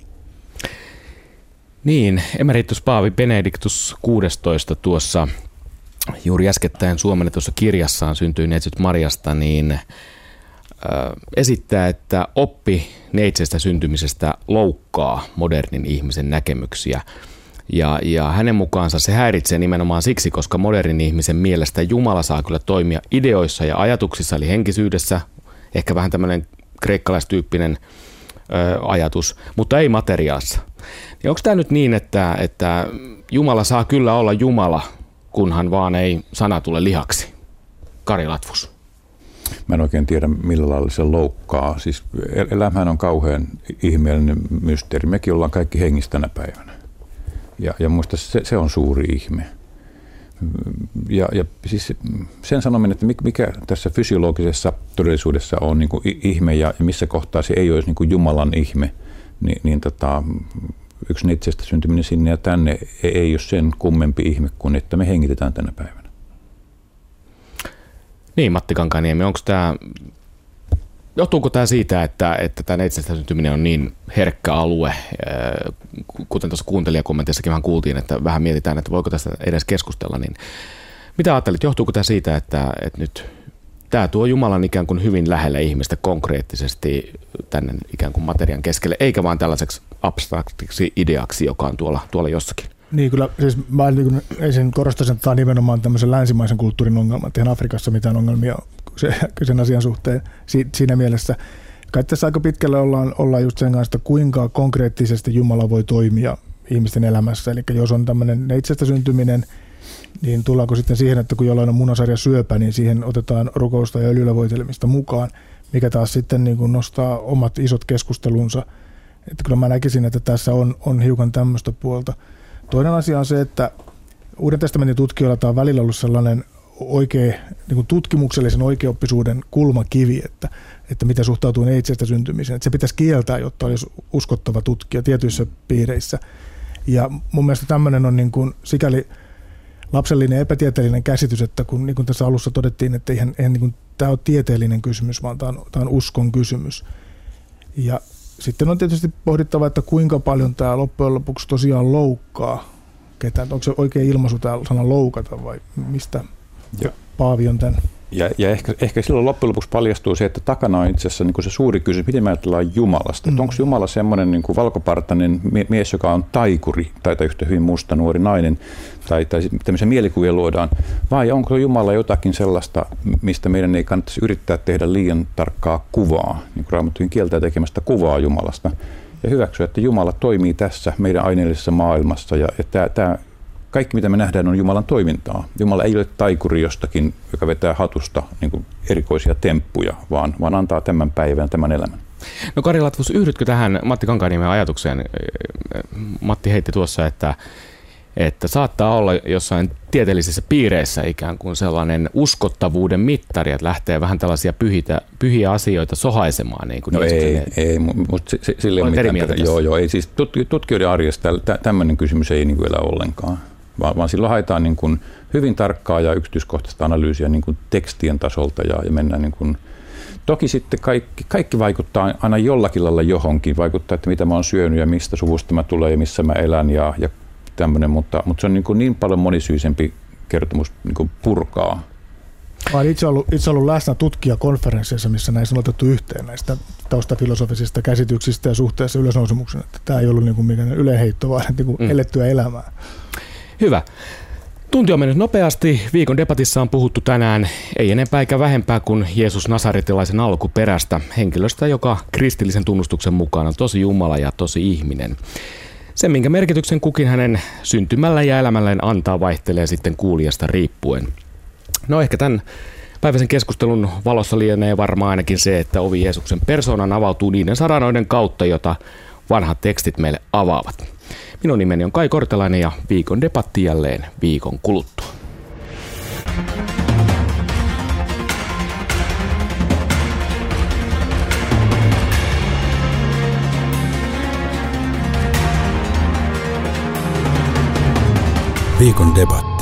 Niin, emeritus Paavi Benedictus 16 tuossa juuri äskettäin suomennetussa kirjassaan Syntyi neitsyt Mariasta, niin esittää, että oppi neitsestä syntymisestä loukkaa modernin ihmisen näkemyksiä. Ja hänen mukaansa se häiritsee nimenomaan siksi, koska modernin ihmisen mielestä Jumala saa kyllä toimia ideoissa ja ajatuksissa, eli henkisyydessä, ehkä vähän tämmöinen kreikkalaistyyppinen ajatus, mutta ei materiaassa. Niin onko tämä nyt niin, että Jumala saa kyllä olla Jumala, kunhan vaan ei sana tule lihaksi? Kari Latvus. Mä en oikein tiedä, millä lailla se loukkaa. Siis elämähän on kauhean ihmeellinen mysteeri. Mekin ollaan kaikki hengissä tänä päivänä. Ja muista se on suuri ihme. Ja siis sen sanominen, että mikä tässä fysiologisessa todellisuudessa on niin kuin ihme ja missä kohtaa se ei olisi niin kuin Jumalan ihme, niin yksi neitsestä syntyminen sinne ja tänne ei ole sen kummempi ihme kuin että me hengitetään tänä päivänä. Niin, Matti Kankaaniemi, johtuuko tämä siitä, että tämä neitsestä syntyminen on niin herkkä alue, kuten tuossa kuuntelijakommentissakin vähän kuultiin, että vähän mietitään, että voiko tästä edes keskustella, niin mitä ajattelit, johtuuko tämä siitä, että nyt tämä tuo Jumalan ikään kuin hyvin lähelle ihmistä konkreettisesti tänne ikään kuin materian keskelle, eikä vaan tällaiseksi abstraktiksi ideaksi, joka on tuolla jossakin? Niin kyllä, siis mä ensin korostaisin, että tämä on nimenomaan tämmöisen länsimaisen kulttuurin ongelma, että ihan Afrikassa mitään ongelmia sen asian suhteen siinä mielessä. Kai tässä aika pitkälle ollaan just sen kanssa, että kuinka konkreettisesti Jumala voi toimia ihmisten elämässä. Eli jos on tämmöinen neitsestä syntyminen, niin tullaanko sitten siihen, että kun jollain on munasarja syöpä, niin siihen otetaan rukousta ja öljyllä voitelemista mukaan, mikä taas sitten niin kuin nostaa omat isot keskustelunsa. Että kyllä mä näkisin, että tässä on hiukan tämmöistä puolta. Toinen asia on se, että Uuden testamentin tutkijoilla tämä on välillä ollut sellainen oikea, niin kuin tutkimuksellisen oikeoppisuuden kulmakivi, että mitä suhtautuu neitsestä syntymiseen. Että se pitäisi kieltää, jotta olisi uskottava tutkija tietyissä piireissä. Ja mun mielestä tämmöinen on niin kuin sikäli lapsellinen epätieteellinen käsitys, että kun niin kuin tässä alussa todettiin, että eihän niin kuin, tämä ole tieteellinen kysymys, vaan tämä on uskon kysymys. Ja sitten on tietysti pohdittava, että kuinka paljon tämä loppujen lopuksi tosiaan loukkaa ketään. Onko se oikea ilmaisu tämä sana loukata vai mistä Paavi on tämän? Ja ehkä silloin loppujen lopuksi paljastuu se, että takana on itse asiassa niin kuin se suuri kysymys, miten me ajatellaan Jumalasta. Onko Jumala semmoinen niin kuin valkopartainen mies, joka on taikuri, tai yhtä hyvin musta nuori nainen, tai tämmöisiä mielikuvia luodaan, vai onko Jumala jotakin sellaista, mistä meidän ei kannattaisi yrittää tehdä liian tarkkaa kuvaa, niin kuin Raamattukin kieltää tekemästä kuvaa Jumalasta, ja hyväksyä, että Jumala toimii tässä meidän aineellisessa maailmassa, ja tämä kaikki, mitä me nähdään, on Jumalan toimintaa. Jumala ei ole taikuri jostakin, joka vetää hatusta niin kuin erikoisia temppuja, vaan antaa tämän päivän, tämän elämän. No Kari Latvus, yhdytkö tähän Matti Kankaniemen ajatukseen? Matti heitti tuossa, että että saattaa olla jossain tieteellisissä piireissä ikään kuin sellainen uskottavuuden mittari, että lähtee vähän tällaisia pyhiä asioita sohaisemaan. Niin kuin ei, mutta sille on mitään. Joo, ei siis tutkijoiden arjesta tämmöinen kysymys ei niin kuin elä ollenkaan, vaan silloin haetaan niin kuin hyvin tarkkaa ja yksityiskohtaista analyysiä niin kuin tekstien tasolta ja mennään niin kuin. Toki sitten kaikki vaikuttaa aina jollakin lailla johonkin, vaikuttaa, että mitä mä oon syönyt ja mistä suvusta mä tulen ja missä mä elän ja tämmöinen, mutta se on niin paljon monisyisempi kertomus niin purkaa. Mä olen itse ollut läsnä tutkijakonferensseissa, missä näissä on otettu yhteen näistä taustafilosofisista käsityksistä ja suhteessa ylösnousemuksen. Että tämä ei ollut niin mikään yleheitto, vaan niin elettyä elämää. Hyvä. Tunti on mennyt nopeasti. Viikon debatissa on puhuttu tänään ei enempää eikä vähempää kuin Jeesus nasaretilaisen alkuperästä, henkilöstä, joka kristillisen tunnustuksen mukaan on tosi Jumala ja tosi ihminen. Se, minkä merkityksen kukin hänen syntymällä ja elämälleen antaa, vaihtelee sitten kuulijasta riippuen. No ehkä tämän päiväisen keskustelun valossa lienee varmaan ainakin se, että ovi Jeesuksen persoonan avautuu niiden saranoiden kautta, jota vanhat tekstit meille avaavat. Minun nimeni on Kai Kortelainen ja viikon debatti jälleen viikon kuluttua. Viikon debatti.